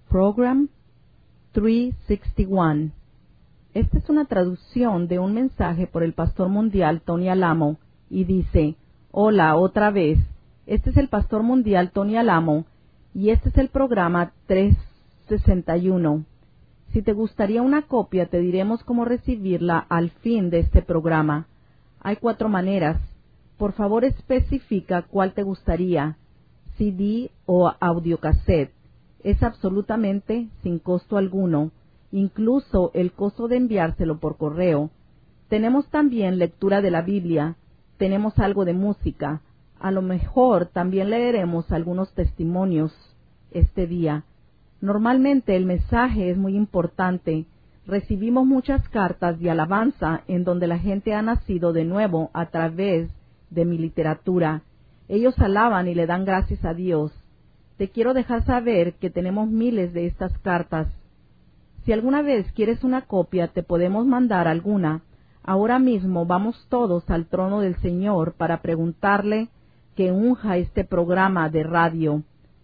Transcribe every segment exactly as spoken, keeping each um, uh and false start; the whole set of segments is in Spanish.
Program trescientos sesenta y uno. Esta es una traducción de un mensaje por el pastor mundial Tony Alamo y dice: Hola, otra vez. Este es el pastor mundial Tony Alamo y este es el programa trescientos sesenta y uno. Si te gustaría una copia, te diremos cómo recibirla al fin de este programa. Hay cuatro maneras. Por favor, especifica cuál te gustaría, C D o audiocassette. Es absolutamente sin costo alguno, incluso el costo de enviárselo por correo. Tenemos también lectura de la Biblia, tenemos algo de música, a lo mejor también leeremos algunos testimonios este día. Normalmente el mensaje es muy importante. Recibimos muchas cartas de alabanza en donde la gente ha nacido de nuevo a través de mi literatura. Ellos alaban y le dan gracias a Dios. Te quiero dejar saber que tenemos miles de estas cartas. Si alguna vez quieres una copia, te podemos mandar alguna. Ahora mismo vamos todos al trono del Señor para preguntarle que unja este programa de radio.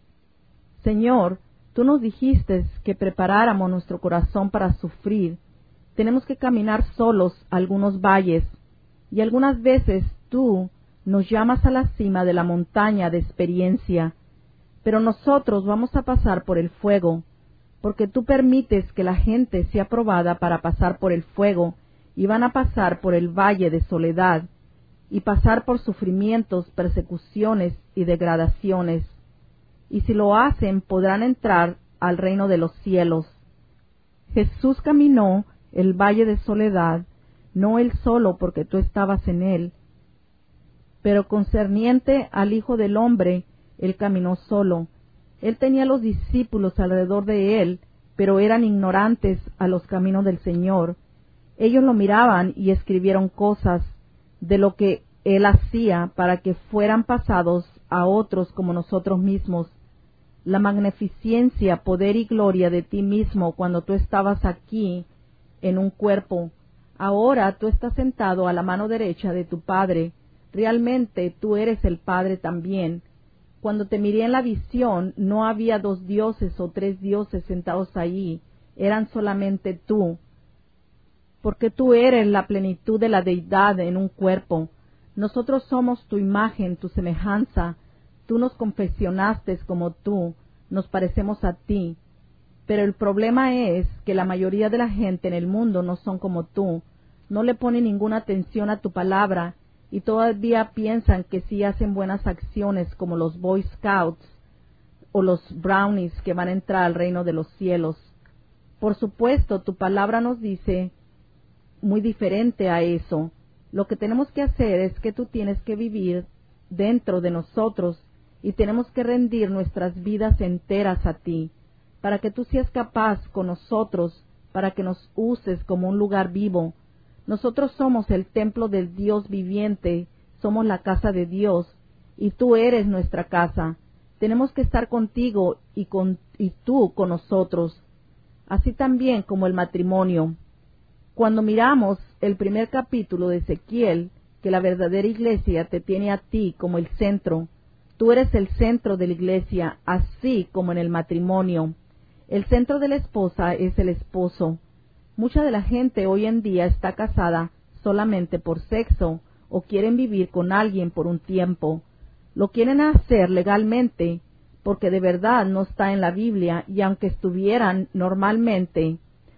Señor, tú nos dijiste que preparáramos nuestro corazón para sufrir. Tenemos que caminar solos algunos valles, y algunas veces tú nos llamas a la cima de la montaña de experiencia, pero nosotros vamos a pasar por el fuego, porque tú permites que la gente sea probada para pasar por el fuego, y van a pasar por el valle de soledad, y pasar por sufrimientos, persecuciones y degradaciones. Y si lo hacen, podrán entrar al reino de los cielos. Jesús caminó el valle de soledad, no él solo porque tú estabas en él, pero concerniente al Hijo del Hombre, él caminó solo. Él tenía los discípulos alrededor de él, pero eran ignorantes a los caminos del Señor. Ellos lo miraban y escribieron cosas de lo que él hacía para que fueran pasados a otros como nosotros mismos. La magnificencia, poder y gloria de ti mismo cuando tú estabas aquí en un cuerpo. Ahora tú estás sentado a la mano derecha de tu Padre. Realmente tú eres el Padre también. Cuando te miré en la visión, no había dos dioses o tres dioses sentados allí. Eran solamente tú. Porque tú eres la plenitud de la deidad en un cuerpo. Nosotros somos tu imagen, tu semejanza. Tú nos confeccionaste como tú, nos parecemos a ti. Pero el problema es que la mayoría de la gente en el mundo no son como tú, no le ponen ninguna atención a tu palabra y todavía piensan que sí hacen buenas acciones como los Boy Scouts o los Brownies que van a entrar al reino de los cielos. Por supuesto, tu palabra nos dice muy diferente a eso. Lo que tenemos que hacer es que tú tienes que vivir dentro de nosotros y tenemos que rendir nuestras vidas enteras a ti, para que tú seas capaz con nosotros, para que nos uses como un lugar vivo. Nosotros somos el templo del Dios viviente, somos la casa de Dios, y tú eres nuestra casa. Tenemos que estar contigo y, con, y tú con nosotros, así también como el matrimonio. Cuando miramos el primer capítulo de Ezequiel, que la verdadera iglesia te tiene a ti como el centro, tú eres el centro de la iglesia, así como en el matrimonio. El centro de la esposa es el esposo. Mucha de la gente hoy en día está casada solamente por sexo o quieren vivir con alguien por un tiempo. Lo quieren hacer legalmente porque de verdad no está en la Biblia y aunque estuvieran normalmente,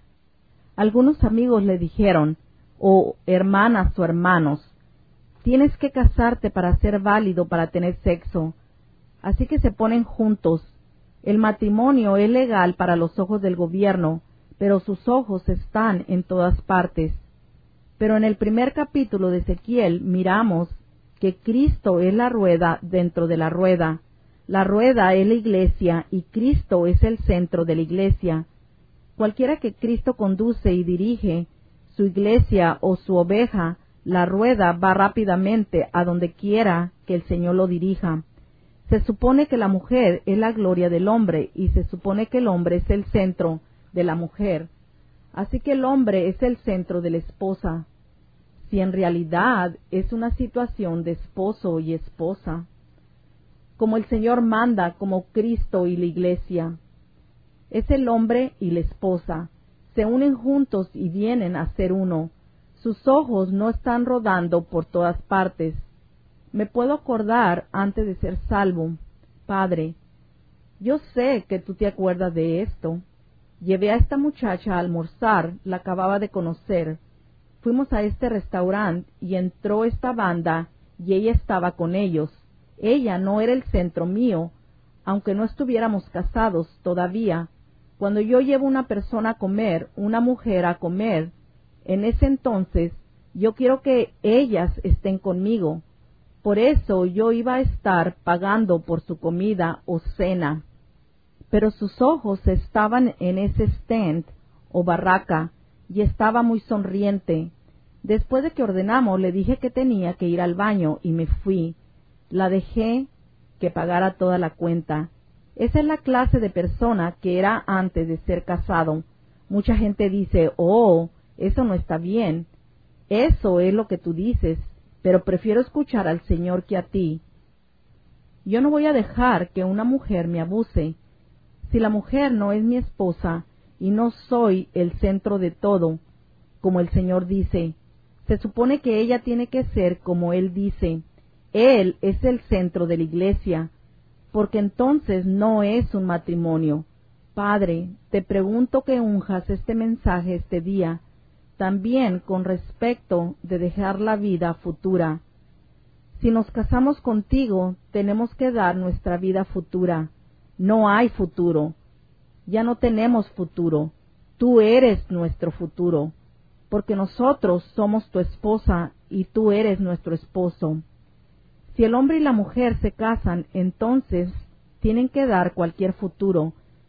algunos amigos le dijeron, o hermanas o hermanos, tienes que casarte para ser válido para tener sexo. Así que se ponen juntos. El matrimonio es legal para los ojos del gobierno, pero sus ojos están en todas partes. Pero en el primer capítulo de Ezequiel miramos que Cristo es la rueda dentro de la rueda. La rueda es la iglesia y Cristo es el centro de la iglesia. Cualquiera que Cristo conduce y dirige, su iglesia o su oveja, la rueda va rápidamente a donde quiera que el Señor lo dirija. Se supone que la mujer es la gloria del hombre y se supone que el hombre es el centro de la mujer. Así que el hombre es el centro de la esposa. Si en realidad es una situación de esposo y esposa, como el Señor manda, como Cristo y la iglesia. Es el hombre y la esposa. Se unen juntos y vienen a ser uno. Sus ojos no están rodando por todas partes. Me puedo acordar antes de ser salvo. Padre, yo sé que tú te acuerdas de esto. Llevé a esta muchacha a almorzar, la acababa de conocer. Fuimos a este restaurante y entró esta banda y ella estaba con ellos. Ella no era el centro mío, aunque no estuviéramos casados todavía. Cuando yo llevo una persona a comer, una mujer a comer, en ese entonces yo quiero que ellas estén conmigo. Por eso yo iba a estar pagando por su comida o cena. Pero sus ojos estaban en ese stand o barraca y estaba muy sonriente. Después de que ordenamos, le dije que tenía que ir al baño y me fui. La dejé que pagara toda la cuenta. Esa es la clase de persona que era antes de ser casado. Mucha gente dice, oh, eso no está bien. Eso es lo que tú dices, pero prefiero escuchar al Señor que a ti. Yo no voy a dejar que una mujer me abuse. Si la mujer no es mi esposa y no soy el centro de todo, como el Señor dice, se supone que ella tiene que ser como Él dice. Él es el centro de la iglesia, porque entonces no es un matrimonio. Padre, te pregunto que unjas este mensaje este día, también con respecto de dejar la vida futura. Si nos casamos contigo, tenemos que dar nuestra vida futura. No hay futuro. Ya no tenemos futuro. Tú eres nuestro futuro, porque nosotros somos tu esposa y tú eres nuestro esposo. Si el hombre y la mujer se casan, entonces tienen que dar cualquier futuro.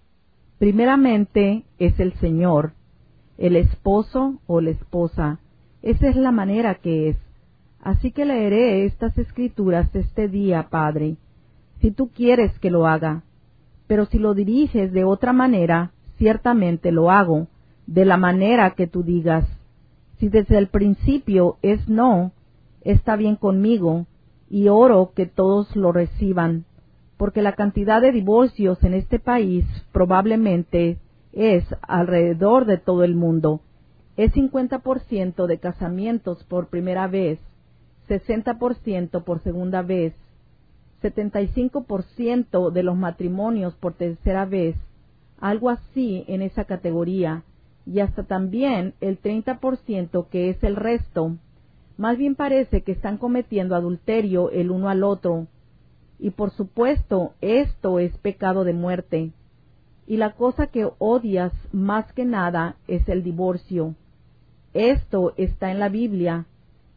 Primeramente es el Señor, el esposo o la esposa. Esa es la manera que es. Así que leeré estas escrituras este día, Padre, si tú quieres que lo haga. Pero si lo diriges de otra manera, ciertamente lo hago, de la manera que tú digas. Si desde el principio es no, está bien conmigo, y oro que todos lo reciban, porque la cantidad de divorcios en este país probablemente es alrededor de todo el mundo. Es cincuenta por ciento de casamientos por primera vez, sesenta por ciento por segunda vez, setenta y cinco por ciento de los matrimonios por tercera vez, algo así en esa categoría, y hasta también el treinta por ciento que es el resto. Más bien parece que están cometiendo adulterio el uno al otro. Y por supuesto, esto es pecado de muerte. Y la cosa que odias más que nada es el divorcio. Esto está en la Biblia.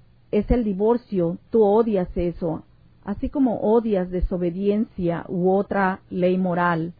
Es el divorcio, tú odias eso, así como odias desobediencia u otra ley moral.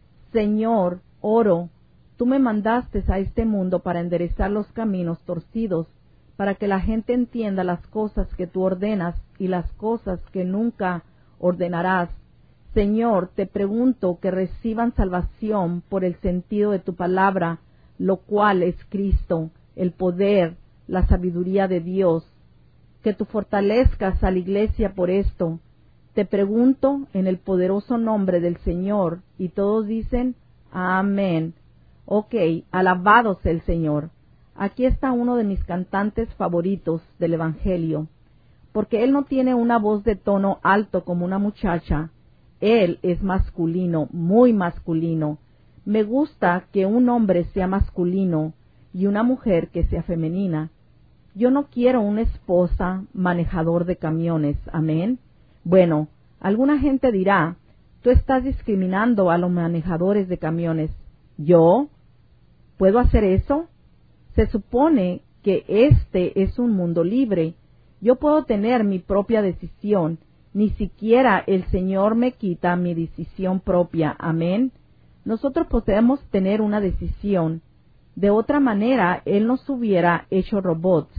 Señor, oro, tú me mandaste a este mundo para enderezar los caminos torcidos, para que la gente entienda las cosas que tú ordenas y las cosas que nunca ordenarás. Señor, te pregunto que reciban salvación por el sentido de tu palabra, lo cual es Cristo, el poder, la sabiduría de Dios. Que tú fortalezcas a la iglesia por esto. Te pregunto en el poderoso nombre del Señor. Y todos dicen, amén. Ok, alabado sea el Señor. Aquí está uno de mis cantantes favoritos del Evangelio, porque él no tiene una voz de tono alto como una muchacha. Él es masculino, muy masculino. Me gusta que un hombre sea masculino y una mujer que sea femenina. Yo no quiero una esposa manejador de camiones, amén. Bueno, alguna gente dirá, tú estás discriminando a los manejadores de camiones. ¿Yo? ¿Puedo hacer eso? Se supone que este es un mundo libre. Yo puedo tener mi propia decisión. Ni siquiera el Señor me quita mi decisión propia. Amén. Nosotros podemos tener una decisión. De otra manera, Él nos hubiera hecho robots.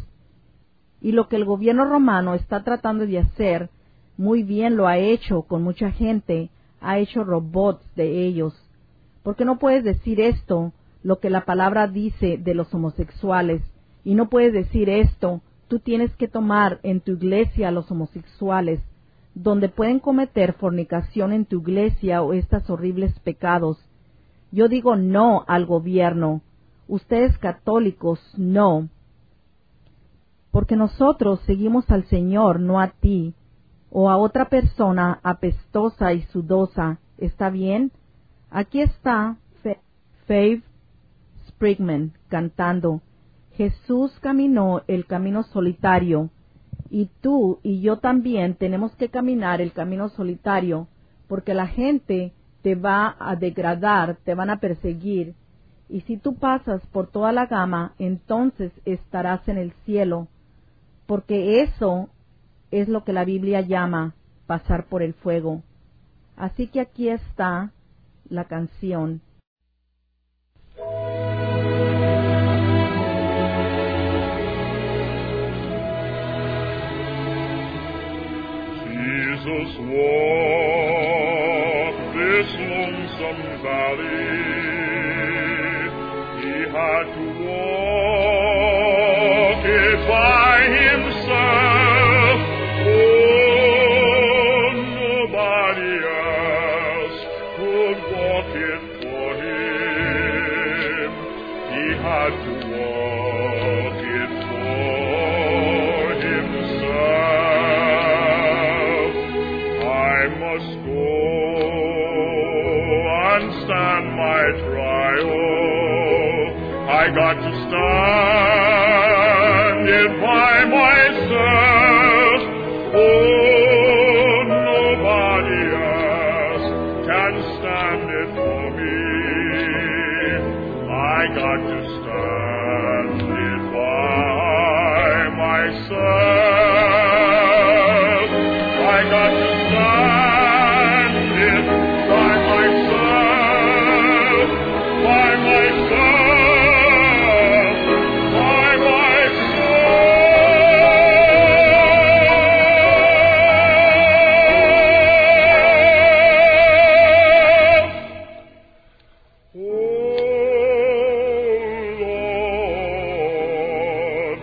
Y lo que el gobierno romano está tratando de hacer, muy bien lo ha hecho con mucha gente. Ha hecho robots de ellos. ¿Por qué no puedes decir esto? Lo que la palabra dice de los homosexuales, y no puedes decir esto, tú tienes que tomar en tu iglesia a los homosexuales, donde pueden cometer fornicación en tu iglesia o estos horribles pecados. Yo digo no al gobierno. Ustedes católicos, no. Porque nosotros seguimos al Señor, no a ti, o a otra persona apestosa y sudosa. ¿Está bien? Aquí está Faith Sprigman cantando. Jesús caminó el camino solitario, y tú y yo también tenemos que caminar el camino solitario, porque la gente te va a degradar, te van a perseguir, y si tú pasas por toda la gama, entonces estarás en el cielo, porque eso es lo que la Biblia llama pasar por el fuego. Así que aquí está la canción. Jesus walked this lonesome valley. He had to walk it by himself. Oh, nobody else could walk it for him. He had to walk it for himself. I must go and stand my trial. I got to stand it by myself. Oh, nobody else can stand it for me. I got to stand it by myself. I got to stand it by myself, by myself, by myself. Oh Lord,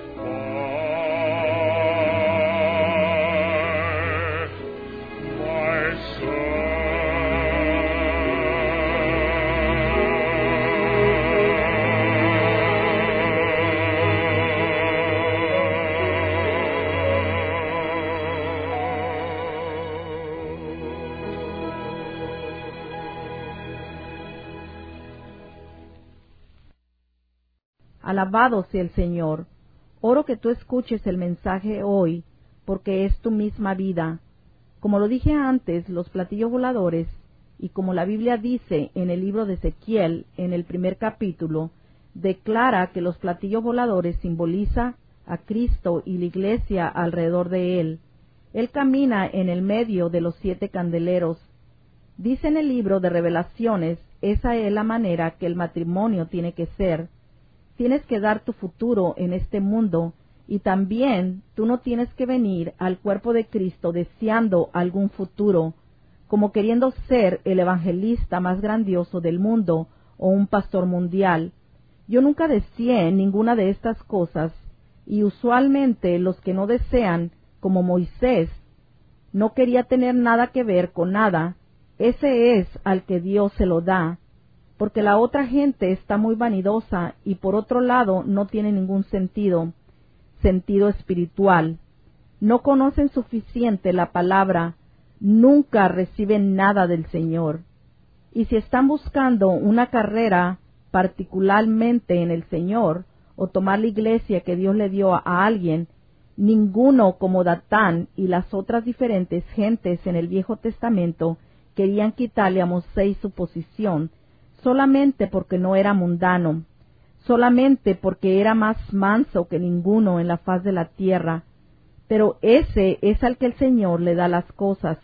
Alabado sea el Señor. Oro que tú escuches el mensaje hoy, porque es tu misma vida. Como lo dije antes, los platillos voladores, y como la Biblia dice en el libro de Ezequiel, en el primer capítulo, declara que los platillos voladores simboliza a Cristo y la iglesia alrededor de él. Él camina en el medio de los siete candeleros. Dice en el libro de Revelaciones, esa es la manera que el matrimonio tiene que ser. Tienes que dar tu futuro en este mundo, y también tú no tienes que venir al cuerpo de Cristo deseando algún futuro, como queriendo ser el evangelista más grandioso del mundo o un pastor mundial. Yo nunca deseé ninguna de estas cosas, y usualmente los que no desean, como Moisés, no quería tener nada que ver con nada, ese es al que Dios se lo da, porque la otra gente está muy vanidosa y por otro lado no tiene ningún sentido, sentido espiritual. No conocen suficiente la palabra, nunca reciben nada del Señor. Y si están buscando una carrera particularmente en el Señor, o tomar la iglesia que Dios le dio a alguien, ninguno como Datán y las otras diferentes gentes en el Viejo Testamento querían quitarle a Moisés su posición, solamente porque no era mundano, solamente porque era más manso que ninguno en la faz de la tierra. Pero ese es al que el Señor le da las cosas.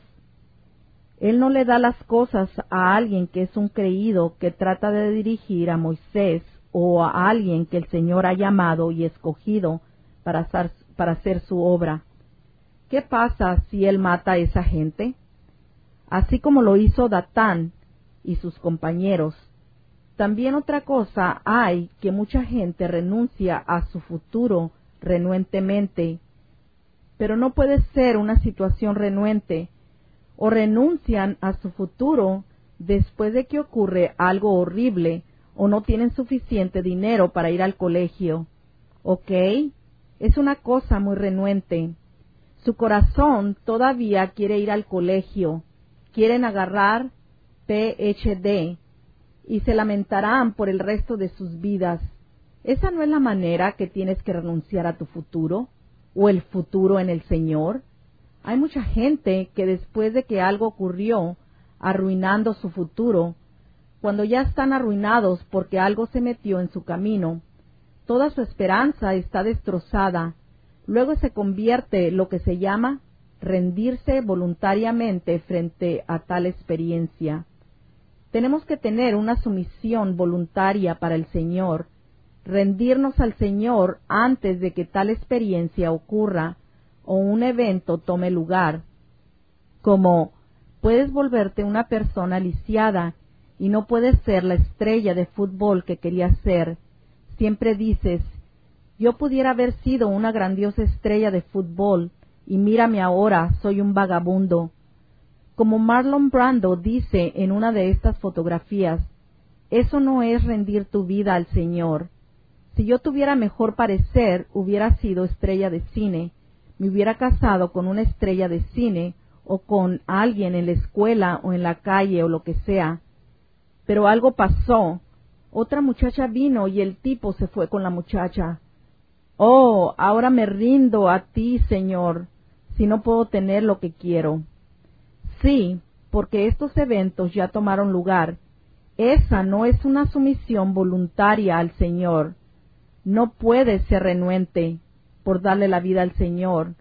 Él no le da las cosas a alguien que es un creído que trata de dirigir a Moisés o a alguien que el Señor ha llamado y escogido para hacer, para hacer su obra. ¿Qué pasa si él mata a esa gente? Así como lo hizo Datán y sus compañeros. También otra cosa hay, que mucha gente renuncia a su futuro renuentemente, pero no puede ser una situación renuente. O renuncian a su futuro después de que ocurre algo horrible o no tienen suficiente dinero para ir al colegio. ¿Ok? Es una cosa muy renuente. Su corazón todavía quiere ir al colegio. Quieren agarrar P H D y se lamentarán por el resto de sus vidas. ¿Esa no es la manera que tienes que renunciar a tu futuro o el futuro en el Señor? Hay mucha gente que después de que algo ocurrió, arruinando su futuro, cuando ya están arruinados porque algo se metió en su camino, toda su esperanza está destrozada. Luego se convierte lo que se llama rendirse voluntariamente frente a tal experiencia. Tenemos que tener una sumisión voluntaria para el Señor, rendirnos al Señor antes de que tal experiencia ocurra o un evento tome lugar. Como puedes volverte una persona lisiada y no puedes ser la estrella de fútbol que querías ser. Siempre dices, yo pudiera haber sido una grandiosa estrella de fútbol y mírame ahora, soy un vagabundo. Como Marlon Brando dice en una de estas fotografías, eso no es rendir tu vida al Señor. Si yo tuviera mejor parecer, hubiera sido estrella de cine, me hubiera casado con una estrella de cine o con alguien en la escuela o en la calle o lo que sea. Pero algo pasó. Otra muchacha vino y el tipo se fue con la muchacha. Oh, ahora me rindo a ti, Señor, si no puedo tener lo que quiero. Sí, porque estos eventos ya tomaron lugar. Esa no es una sumisión voluntaria al Señor. No puedes ser renuente por darle la vida al Señor.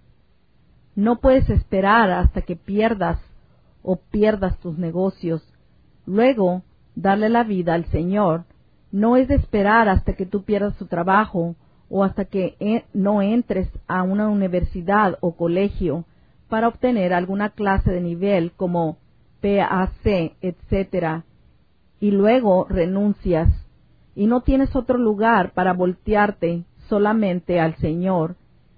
No puedes esperar hasta que pierdas o pierdas tus negocios. Luego, darle la vida al Señor no es de esperar hasta que tú pierdas tu trabajo o hasta que no entres a una universidad o colegio para obtener alguna clase de nivel como P A C, etcétera, y luego renuncias y no tienes otro lugar para voltearte solamente al Señor.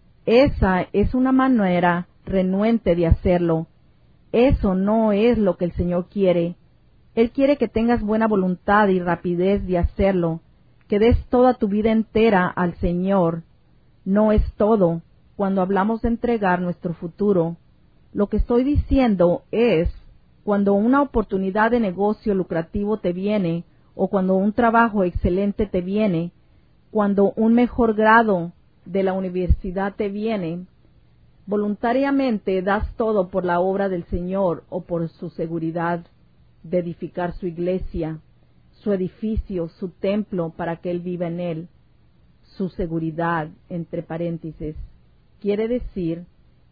Esa es una manera renuente de hacerlo. Eso no es lo que el Señor quiere. Él quiere que tengas buena voluntad y rapidez de hacerlo, que des toda tu vida entera al Señor. No es todo cuando hablamos de entregar nuestro futuro. Lo que estoy diciendo es, cuando una oportunidad de negocio lucrativo te viene, o cuando un trabajo excelente te viene, cuando un mejor grado de la universidad te viene, voluntariamente das todo por la obra del Señor o por su seguridad de edificar su iglesia, su edificio, su templo para que Él viva en él. Su seguridad, entre paréntesis, quiere decir,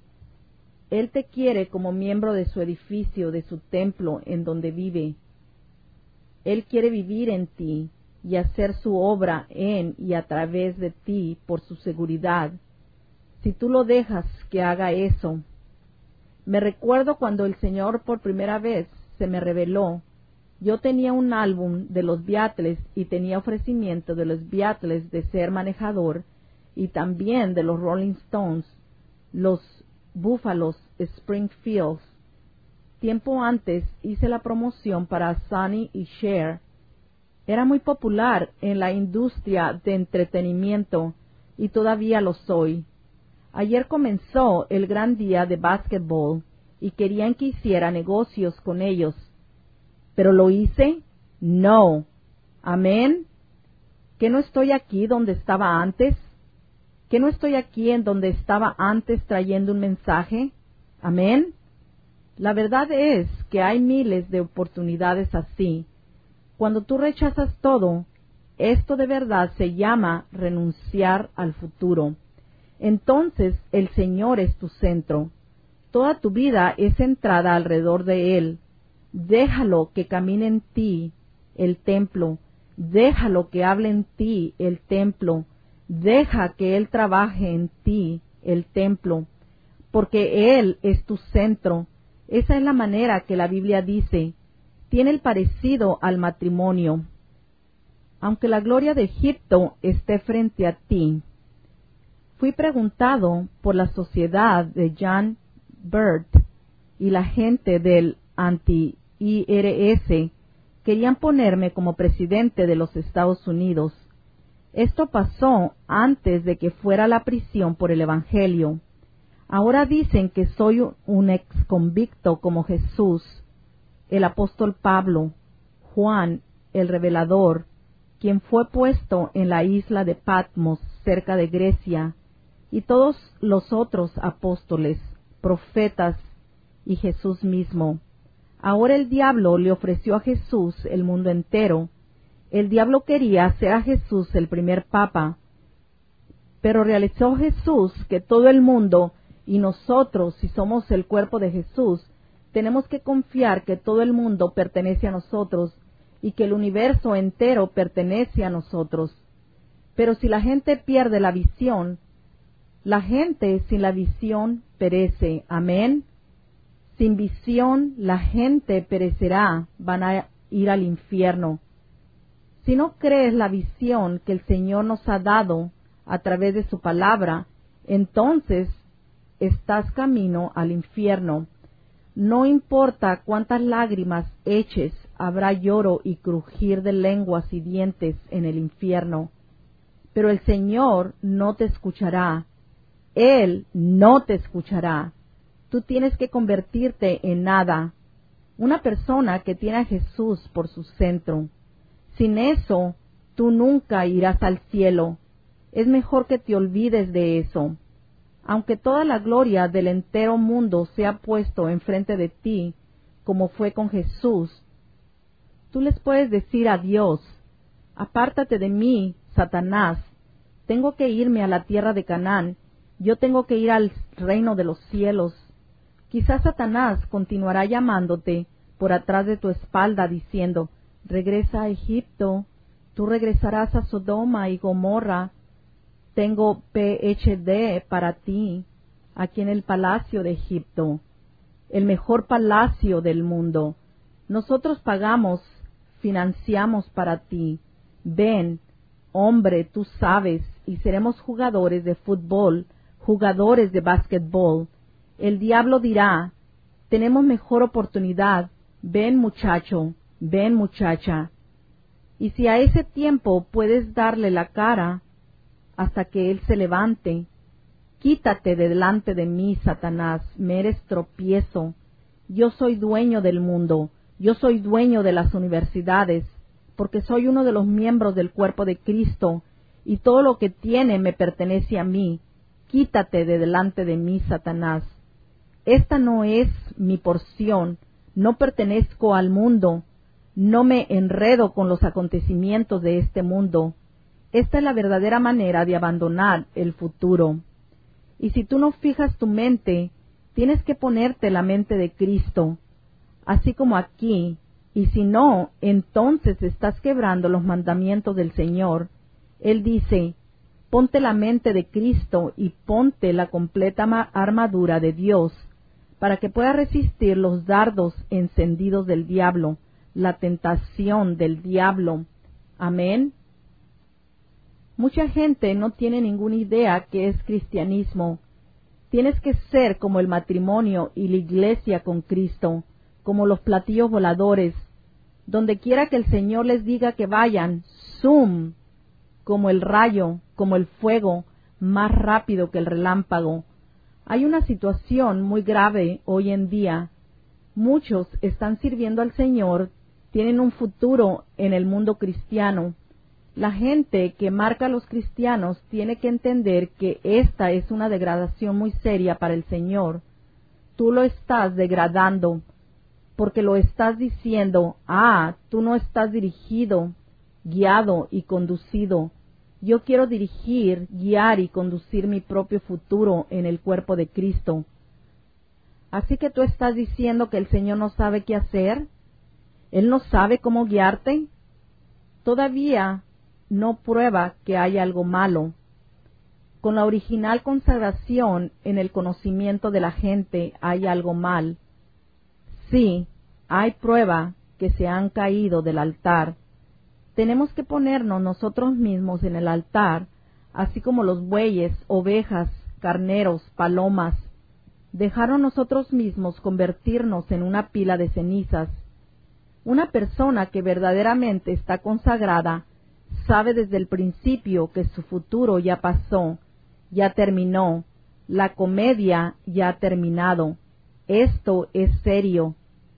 Él te quiere como miembro de su edificio, de su templo en donde vive. Él quiere vivir en ti y hacer su obra en y a través de ti por su seguridad. Si tú lo dejas que haga eso. Me recuerdo cuando el Señor por primera vez se me reveló. Yo tenía un álbum de los Beatles y tenía ofrecimiento de los Beatles de ser manejador y también de los Rolling Stones, los Búfalos Springfields. Tiempo antes hice la promoción para Sonny y Cher. Era muy popular en la industria de entretenimiento y todavía lo soy. Ayer comenzó el gran día de básquetbol y querían que hiciera negocios con ellos. ¿Pero lo hice? No. ¿Amén? ¿Que no estoy aquí donde estaba antes? ¿Que no estoy aquí en donde estaba antes trayendo un mensaje? ¿Amén? La verdad es que hay miles de oportunidades así. Cuando tú rechazas todo, esto de verdad se llama renunciar al futuro. Entonces el Señor es tu centro. Toda tu vida es centrada alrededor de Él. Déjalo que camine en ti el templo. Déjalo que hable en ti el templo. Deja que Él trabaje en ti el templo. Porque Él es tu centro. Esa es la manera que la Biblia dice. Tiene el parecido al matrimonio. Aunque la gloria de Egipto esté frente a ti. Fui preguntado por la sociedad de John Bird y la gente del anti I R S querían ponerme como presidente de los Estados Unidos. Esto pasó antes de que fuera a la prisión por el Evangelio. Ahora dicen que soy un ex convicto como Jesús, el apóstol Pablo, Juan, el revelador, quien fue puesto en la isla de Patmos, cerca de Grecia, y todos los otros apóstoles, profetas y Jesús mismo. Ahora el diablo le ofreció a Jesús el mundo entero. El diablo quería hacer a Jesús el primer papa, pero realizó Jesús que todo el mundo, y nosotros, si somos el cuerpo de Jesús, tenemos que confiar que todo el mundo pertenece a nosotros y que el universo entero pertenece a nosotros. Pero si la gente pierde la visión, la gente sin la visión perece. Amén. Sin visión la gente perecerá, van a ir al infierno. Si no crees la visión que el Señor nos ha dado a través de su palabra, entonces estás camino al infierno. No importa cuántas lágrimas eches, habrá lloro y crujir de lenguas y dientes en el infierno. Pero el Señor no te escuchará. Él no te escuchará. Tú tienes que convertirte en nada, una persona que tiene a Jesús por su centro. Sin eso, tú nunca irás al cielo. Es mejor que te olvides de eso. Aunque toda la gloria del entero mundo sea puesto enfrente de ti, como fue con Jesús, tú les puedes decir a Dios: apártate de mí, Satanás, tengo que irme a la tierra de Canaán, yo tengo que ir al reino de los cielos. Quizás Satanás continuará llamándote por atrás de tu espalda diciendo: regresa a Egipto, tú regresarás a Sodoma y Gomorra. Tengo P H D para ti, aquí en el palacio de Egipto, el mejor palacio del mundo. Nosotros pagamos, financiamos para ti. Ven, hombre, tú sabes, y seremos jugadores de fútbol, jugadores de básquetbol. El diablo dirá: tenemos mejor oportunidad. Ven, muchacho, ven, muchacha. Y si a ese tiempo puedes darle la cara hasta que él se levante, quítate de delante de mí, Satanás, me eres tropiezo. Yo soy dueño del mundo, yo soy dueño de las universidades, porque soy uno de los miembros del cuerpo de Cristo, y todo lo que tiene me pertenece a mí. Quítate de delante de mí, Satanás. Esta no es mi porción, no pertenezco al mundo, no me enredo con los acontecimientos de este mundo. Esta es la verdadera manera de abandonar el futuro. Y si tú no fijas tu mente, tienes que ponerte la mente de Cristo, así como aquí, y si no, entonces estás quebrando los mandamientos del Señor. Él dice: ponte la mente de Cristo y ponte la completa armadura de Dios, para que puedas resistir los dardos encendidos del diablo, la tentación del diablo. Amén. Mucha gente no tiene ninguna idea qué es cristianismo. Tienes que ser como el matrimonio y la iglesia con Cristo, como los platillos voladores. Donde quiera que el Señor les diga que vayan, ¡zoom!, como el rayo, como el fuego, más rápido que el relámpago. Hay una situación muy grave hoy en día. Muchos están sirviendo al Señor, tienen un futuro en el mundo cristiano. La gente que marca a los cristianos tiene que entender que esta es una degradación muy seria para el Señor. Tú lo estás degradando, porque lo estás diciendo: ah, tú no estás dirigido, guiado y conducido. Yo quiero dirigir, guiar y conducir mi propio futuro en el cuerpo de Cristo. Así que tú estás diciendo que el Señor no sabe qué hacer. Él no sabe cómo guiarte. Todavía no prueba que hay algo malo. Con la original consagración en el conocimiento de la gente hay algo mal. Sí, hay prueba que se han caído del altar. Tenemos que ponernos nosotros mismos en el altar, así como los bueyes, ovejas, carneros, palomas. Dejaron nosotros mismos convertirnos en una pila de cenizas. Una persona que verdaderamente está consagrada sabe desde el principio que su futuro ya pasó, ya terminó, la comedia ya ha terminado. Esto es serio.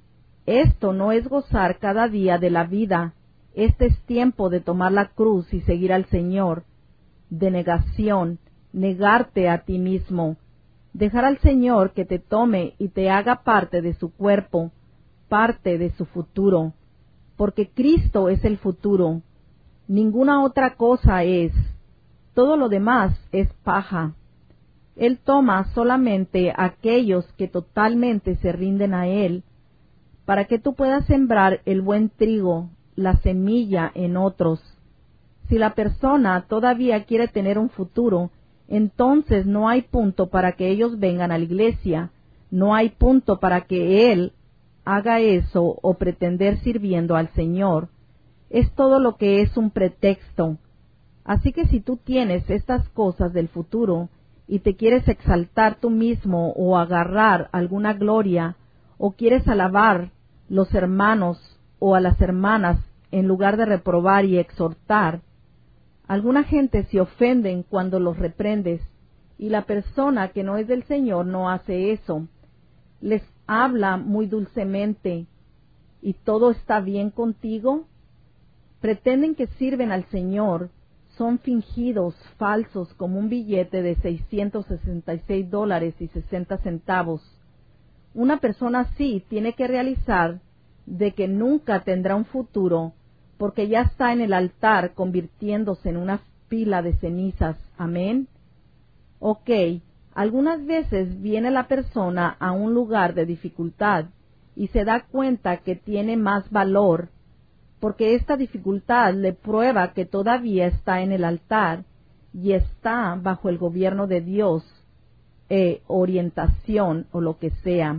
Esto no es gozar cada día de la vida. Este es tiempo de tomar la cruz y seguir al Señor. De negación, negarte a ti mismo. Dejar al Señor que te tome y te haga parte de su cuerpo, parte de su futuro. Porque Cristo es el futuro. Ninguna otra cosa es. Todo lo demás es paja. Él toma solamente a aquellos que totalmente se rinden a Él, para que tú puedas sembrar el buen trigo, la semilla en otros. Si la persona todavía quiere tener un futuro, entonces no hay punto para que ellos vengan a la iglesia, no hay punto para que Él haga eso o pretender sirviendo al Señor. Es todo lo que es un pretexto. Así que si tú tienes estas cosas del futuro y te quieres exaltar tú mismo o agarrar alguna gloria, o quieres alabar los hermanos o a las hermanas en lugar de reprobar y exhortar, alguna gente se ofenden cuando los reprendes, y la persona que no es del Señor no hace eso. Les habla muy dulcemente, ¿y todo está bien contigo? Pretenden que sirven al Señor, son fingidos, falsos, como un billete de seiscientos sesenta y seis dólares y sesenta centavos. Una persona así tiene que realizar de que nunca tendrá un futuro, porque ya está en el altar convirtiéndose en una pila de cenizas. Amén. Ok, algunas veces viene la persona a un lugar de dificultad y se da cuenta que tiene más valor, porque esta dificultad le prueba que todavía está en el altar y está bajo el gobierno de Dios, eh, orientación o lo que sea.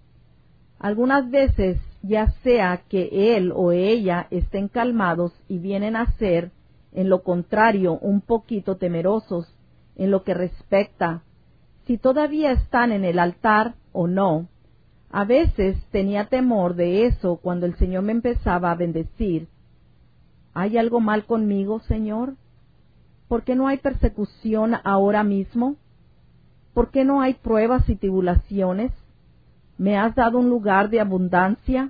Algunas veces, ya sea que él o ella estén calmados y vienen a ser, en lo contrario, un poquito temerosos en lo que respecta si todavía están en el altar o no. A veces tenía temor de eso cuando el Señor me empezaba a bendecir. ¿Hay algo mal conmigo, Señor? ¿Por qué no hay persecución ahora mismo? ¿Por qué no hay pruebas y tribulaciones? ¿Me has dado un lugar de abundancia?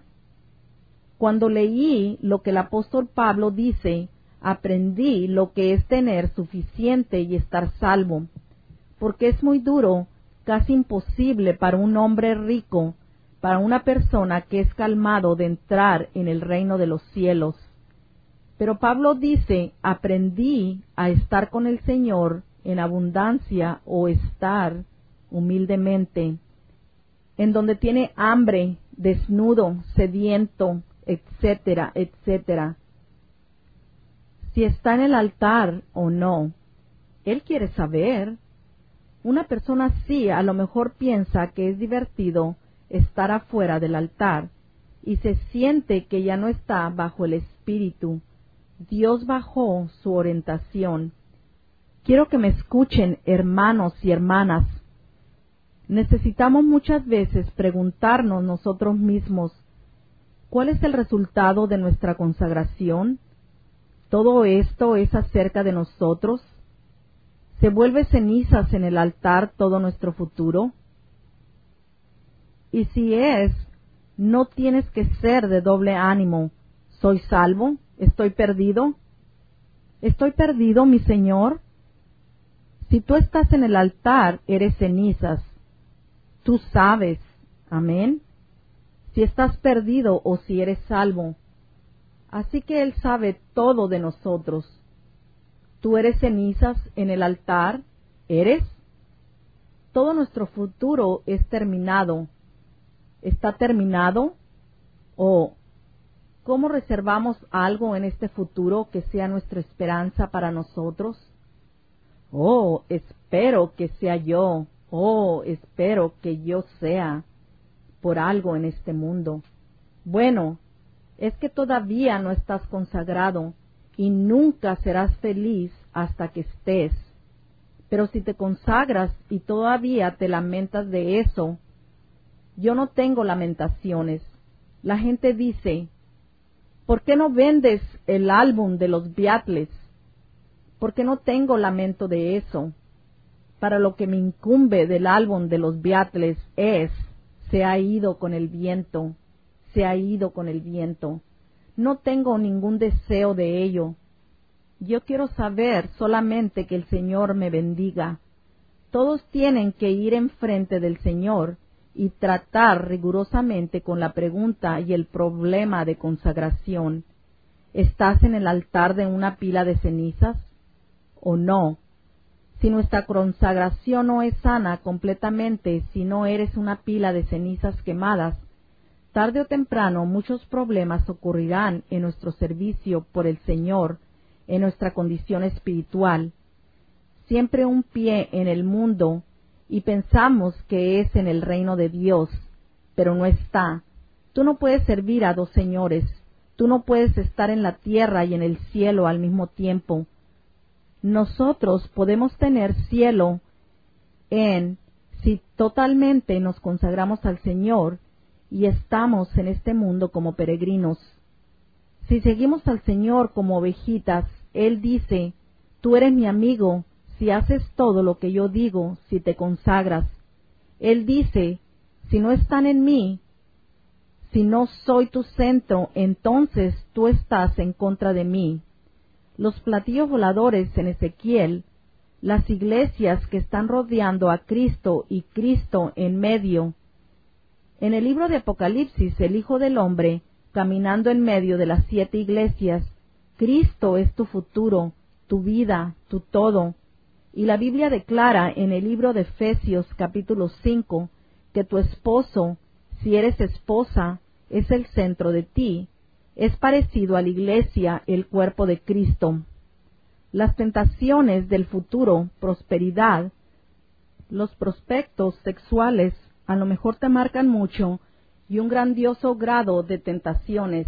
Cuando leí lo que el apóstol Pablo dice, aprendí lo que es tener suficiente y estar salvo, porque es muy duro, casi imposible para un hombre rico, para una persona que es calmado de entrar en el reino de los cielos. Pero Pablo dice, aprendí a estar con el Señor en abundancia o estar humildemente, en donde tiene hambre, desnudo, sediento, etcétera, etcétera. Si está en el altar o no, Él quiere saber. Una persona así a lo mejor piensa que es divertido estar afuera del altar y se siente que ya no está bajo el Espíritu. Dios bajó su orientación. Quiero que me escuchen, hermanos y hermanas. Necesitamos muchas veces preguntarnos nosotros mismos, ¿cuál es el resultado de nuestra consagración? ¿Todo esto es acerca de nosotros? ¿Se vuelve cenizas en el altar todo nuestro futuro? Y si es, no tienes que ser de doble ánimo. ¿Soy salvo? ¿Estoy perdido? ¿Estoy perdido, mi Señor? Si tú estás en el altar, eres cenizas. Tú sabes. Amén. Si estás perdido o si eres salvo. Así que Él sabe todo de nosotros. ¿Tú eres cenizas en el altar? ¿Eres? Todo nuestro futuro es terminado. ¿Está terminado? ¿O cómo reservamos algo en este futuro que sea nuestra esperanza para nosotros? Oh, espero que sea yo. Oh, espero que yo sea por algo en este mundo. Bueno, es que todavía no estás consagrado y nunca serás feliz hasta que estés. Pero si te consagras y todavía te lamentas de eso, yo no tengo lamentaciones. La gente dice, ¿Por qué no vendes el álbum de los Beatles? ¿Por qué no tengo lamento de eso? Para lo que me incumbe del álbum de los Beatles es, se ha ido con el viento, se ha ido con el viento. No tengo ningún deseo de ello. Yo quiero saber solamente que el Señor me bendiga. Todos tienen que ir enfrente del Señor y tratar rigurosamente con la pregunta y el problema de consagración. ¿Estás en el altar de una pila de cenizas o no? Si nuestra consagración no es sana completamente, si no eres una pila de cenizas quemadas, tarde o temprano muchos problemas ocurrirán en nuestro servicio por el Señor, en nuestra condición espiritual. Siempre un pie en el mundo y pensamos que es en el reino de Dios, pero no está. Tú no puedes servir a dos señores. Tú no puedes estar en la tierra y en el cielo al mismo tiempo. Nosotros podemos tener cielo en si totalmente nos consagramos al Señor y estamos en este mundo como peregrinos. Si seguimos al Señor como ovejitas, Él dice, tú eres mi amigo si haces todo lo que yo digo, si te consagras. Él dice, si no están en mí, si no soy tu centro, entonces tú estás en contra de mí. Los platillos voladores en Ezequiel, las iglesias que están rodeando a Cristo y Cristo en medio. En el libro de Apocalipsis, el Hijo del Hombre, caminando en medio de las siete iglesias, Cristo es tu futuro, tu vida, tu todo. Y la Biblia declara en el libro de Efesios capítulo cinco que tu esposo, si eres esposa, es el centro de ti. Es parecido a la iglesia, el cuerpo de Cristo. Las tentaciones del futuro, prosperidad, los prospectos sexuales a lo mejor te marcan mucho y un grandioso grado de tentaciones.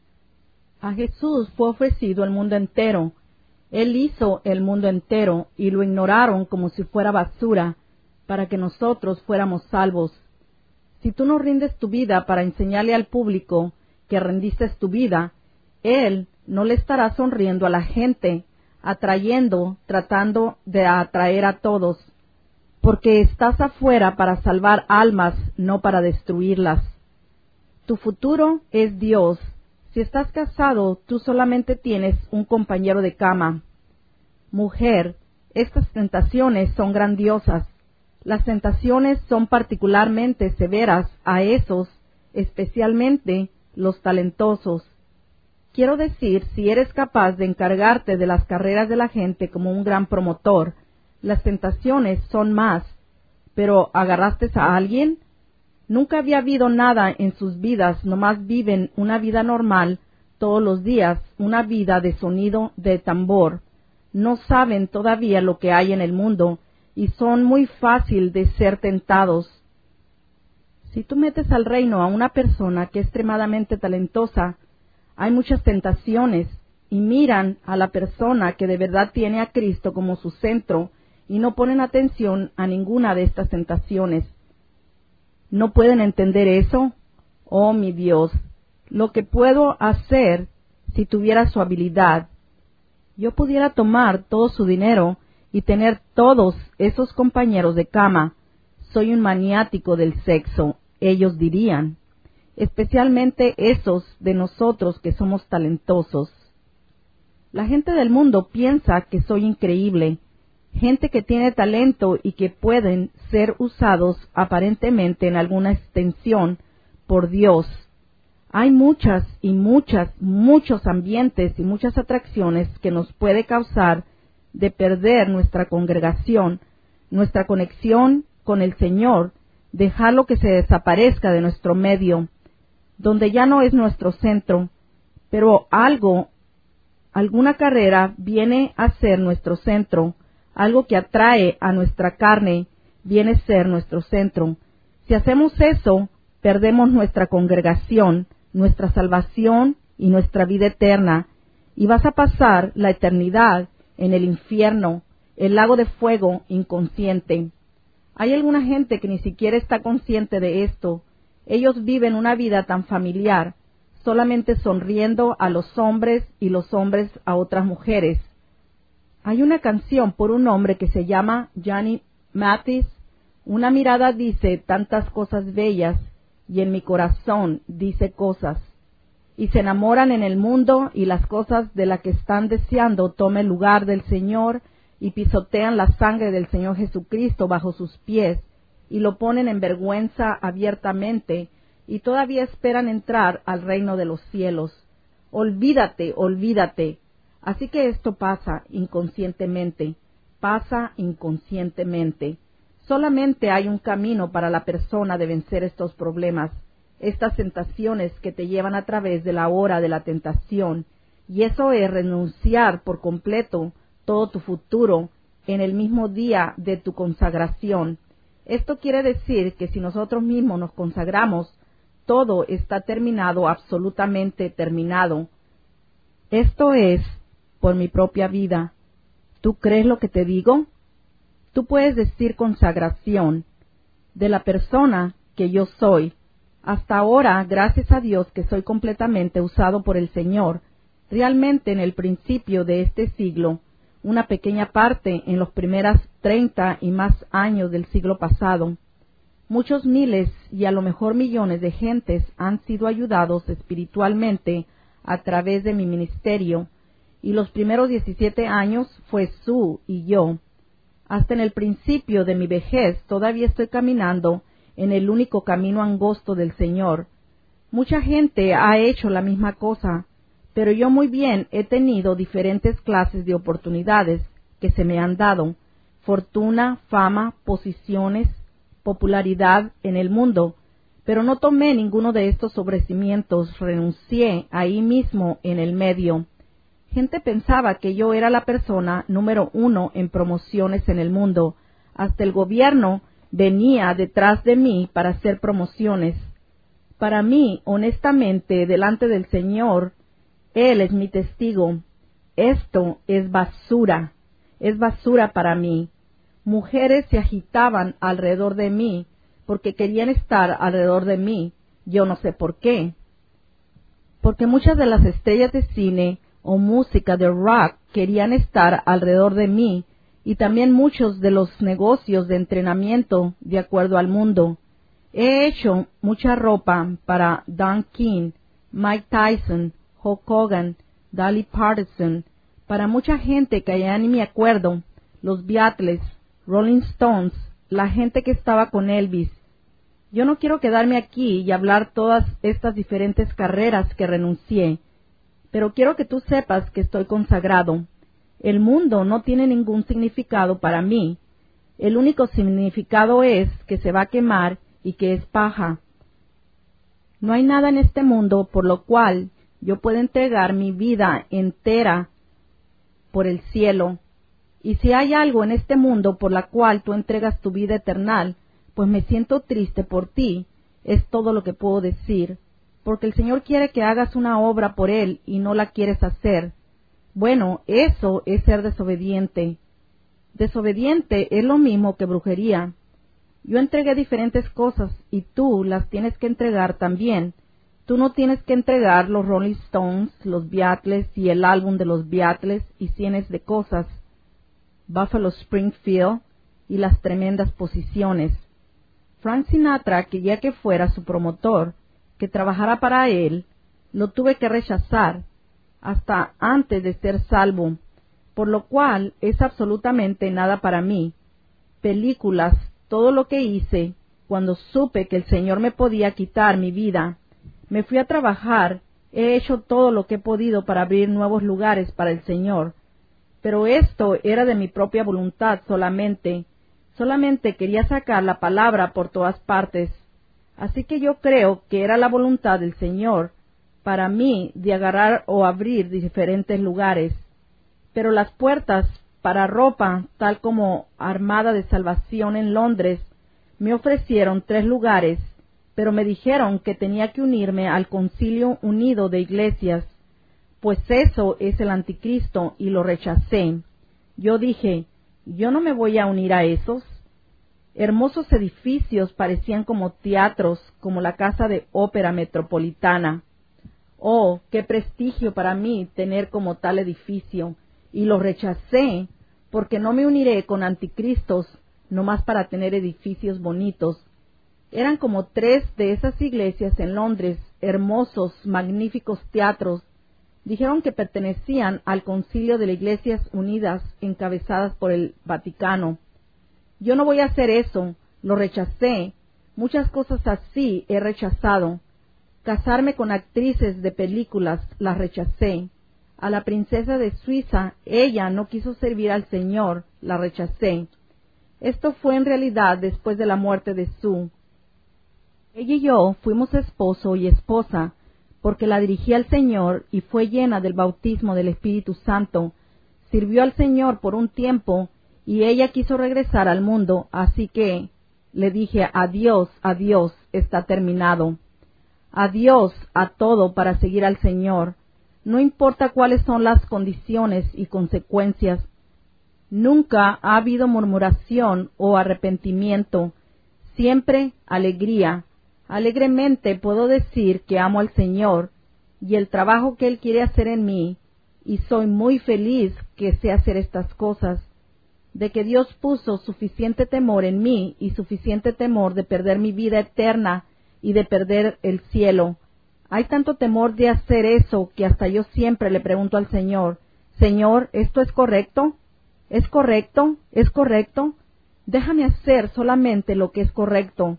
A Jesús fue ofrecido el mundo entero. Él hizo el mundo entero y lo ignoraron como si fuera basura para que nosotros fuéramos salvos. Si tú no rindes tu vida para enseñarle al público que rendiste tu vida, Él no le estará sonriendo a la gente, atrayendo, tratando de atraer a todos, porque estás afuera para salvar almas, no para destruirlas. Tu futuro es Dios. Si estás casado, tú solamente tienes un compañero de cama. Mujer, estas tentaciones son grandiosas. Las tentaciones son particularmente severas a esos, especialmente los talentosos. Quiero decir, si eres capaz de encargarte de las carreras de la gente como un gran promotor, las tentaciones son más. Pero, ¿agarraste a alguien? Nunca había habido nada en sus vidas, nomás viven una vida normal todos los días, una vida de sonido de tambor. No saben todavía lo que hay en el mundo y son muy fácil de ser tentados. Si tú metes al reino a una persona que es extremadamente talentosa, hay muchas tentaciones y miran a la persona que de verdad tiene a Cristo como su centro y no ponen atención a ninguna de estas tentaciones. ¿No pueden entender eso? Oh, mi Dios, lo que puedo hacer si tuviera su habilidad. Yo pudiera tomar todo su dinero y tener todos esos compañeros de cama. Soy un maniático del sexo, ellos dirían, especialmente esos de nosotros que somos talentosos. La gente del mundo piensa que soy increíble, gente que tiene talento y que pueden ser usados aparentemente en alguna extensión por Dios. Hay muchas y muchas, muchos ambientes y muchas atracciones que nos puede causar de perder nuestra congregación, nuestra conexión con el Señor, dejarlo que se desaparezca de nuestro medio, donde ya no es nuestro centro, pero algo, alguna carrera viene a ser nuestro centro, algo que atrae a nuestra carne viene a ser nuestro centro. Si hacemos eso, perdemos nuestra congregación, nuestra salvación y nuestra vida eterna, y vas a pasar la eternidad en el infierno, el lago de fuego inconsciente. Hay alguna gente que ni siquiera está consciente de esto. Ellos viven una vida tan familiar, solamente sonriendo a los hombres y los hombres a otras mujeres. Hay una canción por un hombre que se llama Johnny Mathis. Una mirada dice tantas cosas bellas y en mi corazón dice cosas. Y se enamoran en el mundo y las cosas de las que están deseando tomen lugar del Señor y pisotean la sangre del Señor Jesucristo bajo sus pies y lo ponen en vergüenza abiertamente y todavía esperan entrar al reino de los cielos. Olvídate, olvídate. Así que esto pasa inconscientemente, pasa inconscientemente. Solamente hay un camino para la persona de vencer estos problemas, estas tentaciones que te llevan a través de la hora de la tentación, y eso es renunciar por completo todo tu futuro en el mismo día de tu consagración. Esto quiere decir que si nosotros mismos nos consagramos, todo está terminado, absolutamente terminado. Esto es por mi propia vida. ¿Tú crees lo que te digo? Tú puedes decir consagración de la persona que yo soy. Hasta ahora, gracias a Dios que soy completamente usado por el Señor, realmente en el principio de este siglo, una pequeña parte en los primeros treinta y más años del siglo pasado. Muchos miles y a lo mejor millones de gentes han sido ayudados espiritualmente a través de mi ministerio, y los primeros diecisiete años fue Sue y yo. Hasta en el principio de mi vejez todavía estoy caminando en el único camino angosto del Señor. Mucha gente ha hecho la misma cosa, pero yo muy bien he tenido diferentes clases de oportunidades que se me han dado, fortuna, fama, posiciones, popularidad en el mundo, pero no tomé ninguno de estos ofrecimientos, renuncié ahí mismo en el medio. Gente pensaba que yo era la persona número uno en promociones en el mundo. Hasta el gobierno venía detrás de mí para hacer promociones. Para mí, honestamente, delante del Señor, Él es mi testigo. Esto es basura, es basura para mí. Mujeres se agitaban alrededor de mí porque querían estar alrededor de mí. Yo no sé por qué. Porque muchas de las estrellas de cine o música de rock querían estar alrededor de mí, y también muchos de los negocios de entrenamiento de acuerdo al mundo. He hecho mucha ropa para Don King, Mike Tyson, Hulk Hogan, Dolly Parton, para mucha gente que ya ni me acuerdo, los Beatles, Rolling Stones, la gente que estaba con Elvis. Yo no quiero quedarme aquí y hablar todas estas diferentes carreras que renuncié, pero quiero que tú sepas que estoy consagrado. El mundo no tiene ningún significado para mí. El único significado es que se va a quemar y que es paja. No hay nada en este mundo por lo cual yo pueda entregar mi vida entera por el cielo. Y si hay algo en este mundo por la cual tú entregas tu vida eterna, pues me siento triste por ti. Es todo lo que puedo decir. Porque el Señor quiere que hagas una obra por Él y no la quieres hacer. Bueno, eso es ser desobediente. Desobediente es lo mismo que brujería. Yo entregué diferentes cosas y tú las tienes que entregar también. Tú no tienes que entregar los Rolling Stones, los Beatles y el álbum de los Beatles y cientos de cosas. Buffalo Springfield y las tremendas posiciones. Frank Sinatra quería que fuera su promotor, que trabajara para él. Lo tuve que rechazar hasta antes de ser salvo, por lo cual es absolutamente nada para mí. Películas, todo lo que hice, cuando supe que el Señor me podía quitar mi vida. Me fui a trabajar, he hecho todo lo que he podido para abrir nuevos lugares para el Señor. Pero esto era de mi propia voluntad solamente. Solamente quería sacar la palabra por todas partes. Así que yo creo que era la voluntad del Señor para mí de agarrar o abrir diferentes lugares. Pero las puertas para ropa, tal como Armada de Salvación en Londres, me ofrecieron tres lugares, pero me dijeron que tenía que unirme al Concilio Unido de Iglesias, pues eso es el anticristo, y lo rechacé. Yo dije, yo no me voy a unir a esos. Hermosos edificios parecían como teatros, como la Casa de Ópera Metropolitana. Oh, qué prestigio para mí tener como tal edificio, y lo rechacé, porque no me uniré con anticristos, nomás para tener edificios bonitos. Eran como tres de esas iglesias en Londres, hermosos, magníficos teatros. Dijeron que pertenecían al Concilio de las Iglesias Unidas, encabezadas por el Vaticano. Yo no voy a hacer eso, lo rechacé. Muchas cosas así he rechazado. Casarme con actrices de películas, las rechacé. A la princesa de Suiza, ella no quiso servir al Señor, la rechacé. Esto fue en realidad después de la muerte de Sue. Ella y yo fuimos esposo y esposa, porque la dirigí al Señor y fue llena del bautismo del Espíritu Santo. Sirvió al Señor por un tiempo y ella quiso regresar al mundo, así que le dije adiós, adiós, está terminado. Adiós a todo para seguir al Señor. No importa cuáles son las condiciones y consecuencias. Nunca ha habido murmuración o arrepentimiento. Siempre alegría. Alegremente puedo decir que amo al Señor y el trabajo que Él quiere hacer en mí, y soy muy feliz que sé hacer estas cosas, de que Dios puso suficiente temor en mí y suficiente temor de perder mi vida eterna y de perder el cielo. Hay tanto temor de hacer eso que hasta yo siempre le pregunto al Señor, Señor, ¿esto es correcto? ¿Es correcto? ¿Es correcto? Déjame hacer solamente lo que es correcto.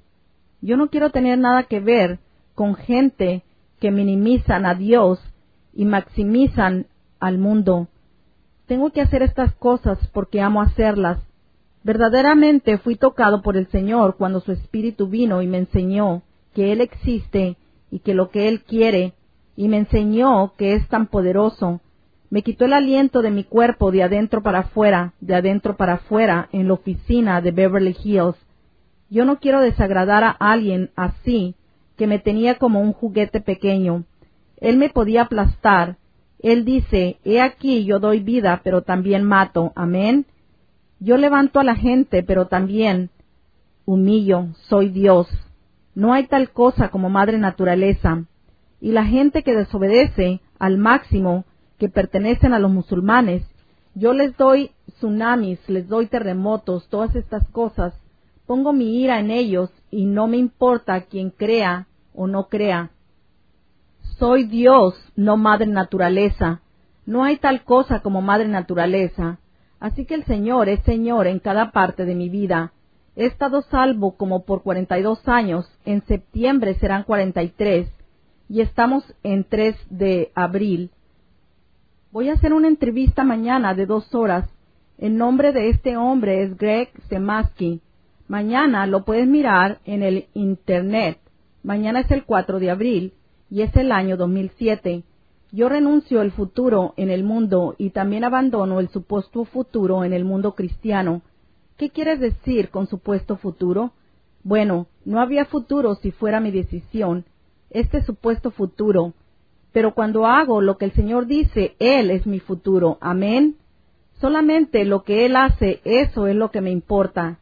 Yo no quiero tener nada que ver con gente que minimizan a Dios y maximizan al mundo. Tengo que hacer estas cosas porque amo hacerlas. Verdaderamente fui tocado por el Señor cuando su Espíritu vino y me enseñó que Él existe y que lo que Él quiere, y me enseñó que es tan poderoso. Me quitó el aliento de mi cuerpo de adentro para afuera, de adentro para afuera, en la oficina de Beverly Hills. Yo no quiero desagradar a alguien así, que me tenía como un juguete pequeño. Él me podía aplastar. Él dice, he aquí yo doy vida, pero también mato. Amén. Yo levanto a la gente, pero también humillo. Soy Dios. No hay tal cosa como madre naturaleza. Y la gente que desobedece al máximo, que pertenecen a los musulmanes, yo les doy tsunamis, les doy terremotos, todas estas cosas. Pongo mi ira en ellos y no me importa quién crea o no crea. Soy Dios, no madre naturaleza. No hay tal cosa como madre naturaleza. Así que el Señor es Señor en cada parte de mi vida. He estado salvo como por cuarenta y dos años. En septiembre serán cuarenta y tres. Y estamos en tres de abril. Voy a hacer una entrevista mañana de dos horas. El nombre de este hombre es Greg Semaski. Mañana lo puedes mirar en el internet. Mañana es el cuatro de abril y es el año dos mil siete. Yo renuncio el futuro en el mundo y también abandono el supuesto futuro en el mundo cristiano. ¿Qué quieres decir con supuesto futuro? Bueno, no había futuro si fuera mi decisión. Este supuesto futuro. Pero cuando hago lo que el Señor dice, Él es mi futuro. Amén. Solamente lo que Él hace, eso es lo que me importa.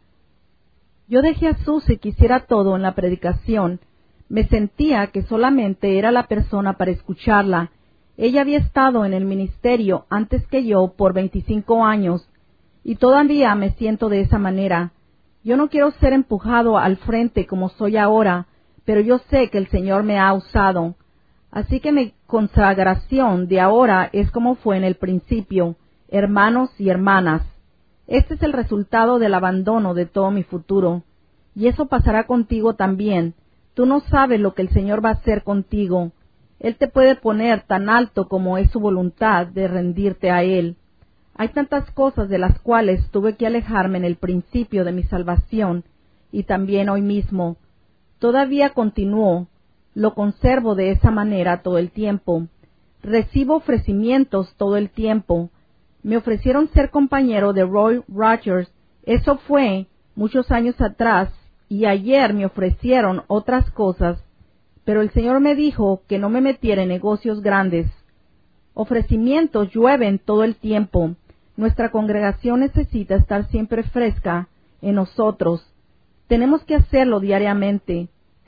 Yo dejé a Susie que hiciera todo en la predicación. Me sentía que solamente era la persona para escucharla. Ella había estado en el ministerio antes que yo por veinticinco años, y todavía me siento de esa manera. Yo no quiero ser empujado al frente como soy ahora, pero yo sé que el Señor me ha usado. Así que mi consagración de ahora es como fue en el principio, hermanos y hermanas. Este es el resultado del abandono de todo mi futuro. Y eso pasará contigo también. Tú no sabes lo que el Señor va a hacer contigo. Él te puede poner tan alto como es su voluntad de rendirte a Él. Hay tantas cosas de las cuales tuve que alejarme en el principio de mi salvación, y también hoy mismo. Todavía continúo. Lo conservo de esa manera todo el tiempo. Recibo ofrecimientos todo el tiempo. Me ofrecieron ser compañero de Roy Rogers. Eso fue muchos años atrás, y ayer me ofrecieron otras cosas, pero el Señor me dijo que no me metiera en negocios grandes. Ofrecimientos llueven todo el tiempo. Nuestra congregación necesita estar siempre fresca en nosotros. Tenemos que hacerlo diariamente.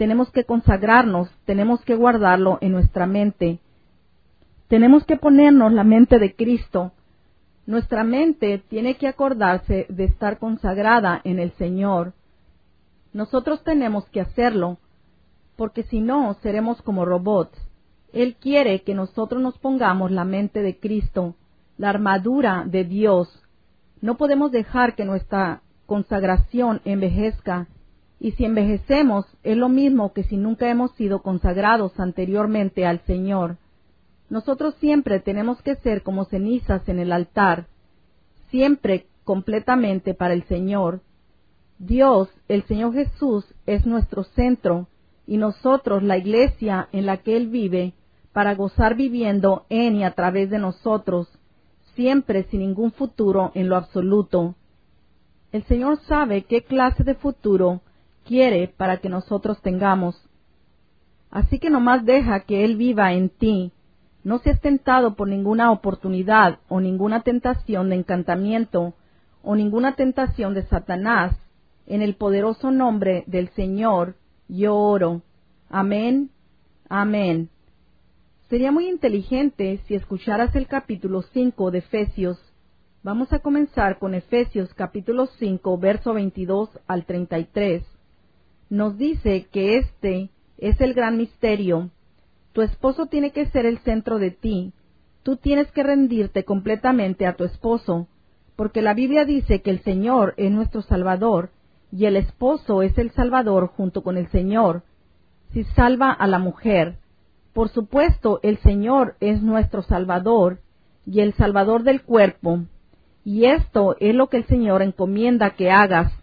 tenemos que consagrarnos, tenemos que guardarlo en nuestra mente. Tenemos que ponernos la mente de Cristo. Nuestra mente tiene que acordarse de estar consagrada en el Señor. Nosotros tenemos que hacerlo, porque si no, seremos como robots. Él quiere que nosotros nos pongamos la mente de Cristo, la armadura de Dios. No podemos dejar que nuestra consagración envejezca, y si envejecemos es lo mismo que si nunca hemos sido consagrados anteriormente al Señor. Nosotros siempre tenemos que ser como cenizas en el altar, siempre completamente para el Señor. Dios, el Señor Jesús, es nuestro centro, y nosotros la iglesia en la que Él vive, para gozar viviendo en y a través de nosotros, siempre sin ningún futuro en lo absoluto. El Señor sabe qué clase de futuro quiere para que nosotros tengamos. Así que nomás deja que Él viva en ti. No seas tentado por ninguna oportunidad o ninguna tentación de encantamiento o ninguna tentación de Satanás. En el poderoso nombre del Señor, yo oro. Amén. Amén. Sería muy inteligente si escucharas el capítulo cinco de Efesios. Vamos a comenzar con Efesios capítulo cinco, verso veintidós al treinta y tres. Nos dice que este es el gran misterio. Tu esposo tiene que ser el centro de ti. Tú tienes que rendirte completamente a tu esposo, porque la Biblia dice que el Señor es nuestro Salvador, y el esposo es el Salvador junto con el Señor, si salva a la mujer. Por supuesto, el Señor es nuestro Salvador, y el Salvador del cuerpo, y esto es lo que el Señor encomienda que hagas.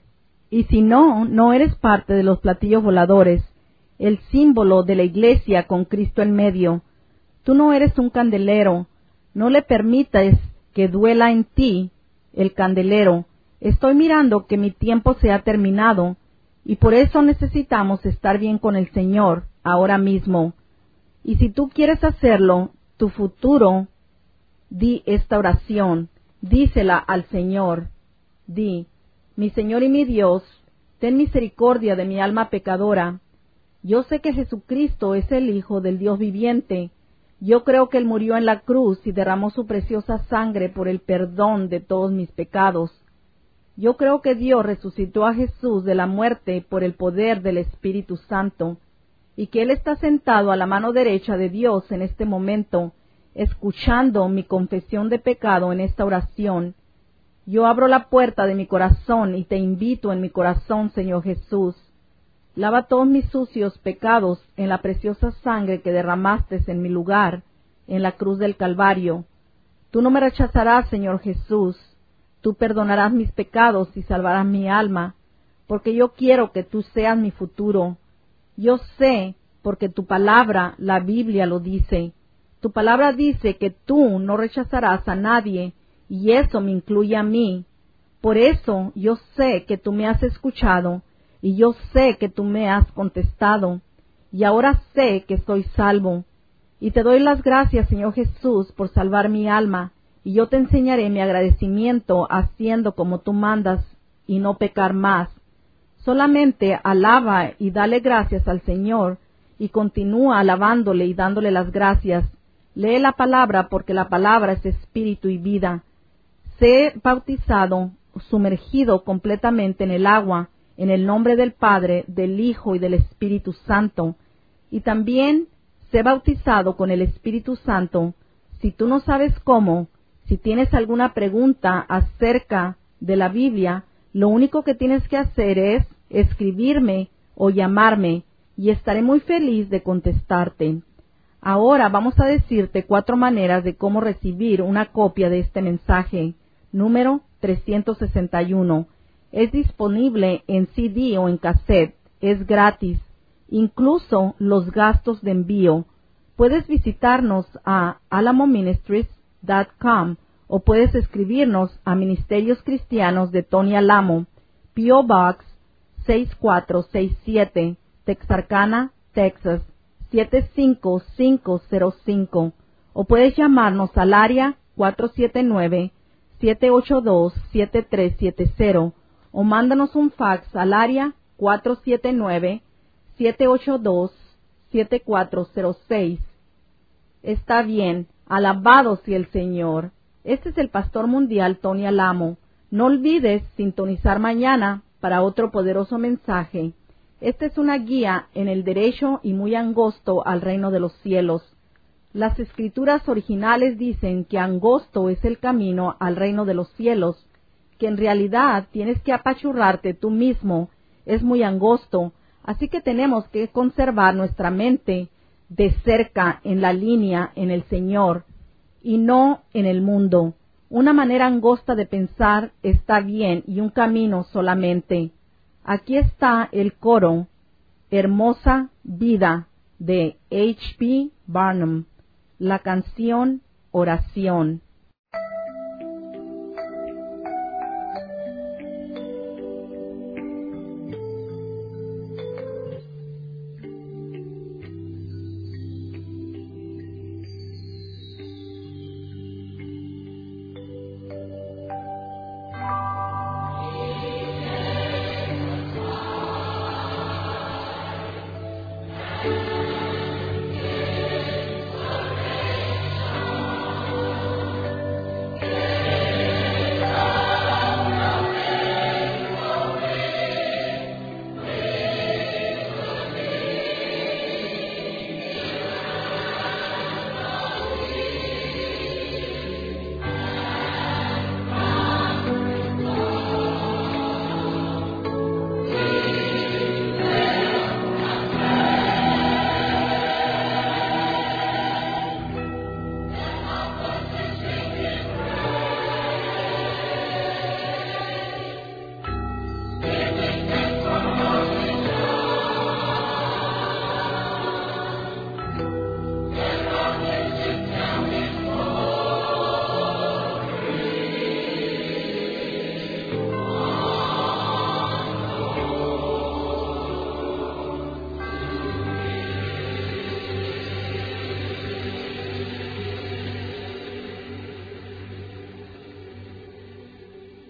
Y si no, no eres parte de los platillos voladores, el símbolo de la iglesia con Cristo en medio. Tú no eres un candelero, no le permitas que duela en ti el candelero. Estoy mirando que mi tiempo se ha terminado, y por eso necesitamos estar bien con el Señor ahora mismo. Y si tú quieres hacerlo, tu futuro, di esta oración, dísela al Señor. Di: mi Señor y mi Dios, ten misericordia de mi alma pecadora. Yo sé que Jesucristo es el Hijo del Dios viviente. Yo creo que Él murió en la cruz y derramó su preciosa sangre por el perdón de todos mis pecados. Yo creo que Dios resucitó a Jesús de la muerte por el poder del Espíritu Santo, y que Él está sentado a la mano derecha de Dios en este momento, escuchando mi confesión de pecado en esta oración. Yo abro la puerta de mi corazón y te invito en mi corazón, Señor Jesús. Lava todos mis sucios pecados en la preciosa sangre que derramaste en mi lugar, en la cruz del Calvario. Tú no me rechazarás, Señor Jesús. Tú perdonarás mis pecados y salvarás mi alma, porque yo quiero que tú seas mi futuro. Yo sé, porque tu palabra, la Biblia lo dice. Tu palabra dice que tú no rechazarás a nadie, y eso me incluye a mí. Por eso yo sé que tú me has escuchado, y yo sé que tú me has contestado, y ahora sé que soy salvo. Y te doy las gracias, Señor Jesús, por salvar mi alma, y yo te enseñaré mi agradecimiento haciendo como tú mandas, y no pecar más. Solamente alaba y dale gracias al Señor, y continúa alabándole y dándole las gracias. Lee la palabra, porque la palabra es espíritu y vida. Sé bautizado, sumergido completamente en el agua, en el nombre del Padre, del Hijo y del Espíritu Santo. Y también sé bautizado con el Espíritu Santo. Si tú no sabes cómo, si tienes alguna pregunta acerca de la Biblia, lo único que tienes que hacer es escribirme o llamarme, y estaré muy feliz de contestarte. Ahora vamos a decirte cuatro maneras de cómo recibir una copia de este mensaje. Número trescientos sesenta y uno. Es disponible en C D o en cassette. Es gratis. Incluso los gastos de envío. Puedes visitarnos a alamo ministries punto com o puedes escribirnos a Ministerios Cristianos de Tony Alamo, P O Box seis cuatro seis siete, Texarkana, Texas siete cinco cinco cero cinco, o puedes llamarnos al área cuatro siete nueve, siete ocho dos, siete tres siete cero, o mándanos un fax al área cuatro siete nueve, siete ocho dos, siete cuatro cero seis. Está bien, alabado sea el Señor. Este es el Pastor Mundial Tony Alamo. No olvides sintonizar mañana para otro poderoso mensaje. Esta es una guía en el derecho y muy angosto al reino de los cielos. Las escrituras originales dicen que angosto es el camino al reino de los cielos, que en realidad tienes que apachurrarte tú mismo, es muy angosto, así que tenemos que conservar nuestra mente de cerca en la línea en el Señor y no en el mundo. Una manera angosta de pensar está bien y un camino solamente. Aquí está el coro Hermosa Vida de H P Barnum, la canción Oración.